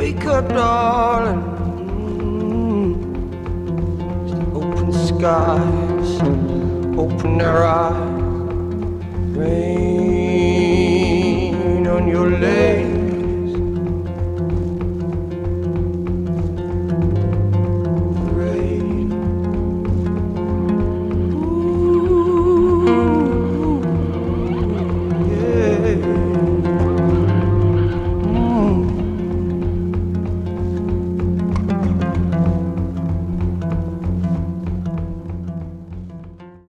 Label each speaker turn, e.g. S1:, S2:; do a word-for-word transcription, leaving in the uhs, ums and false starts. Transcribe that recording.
S1: Wake up, darling. Open skies, open their eyes. Rain on your legs.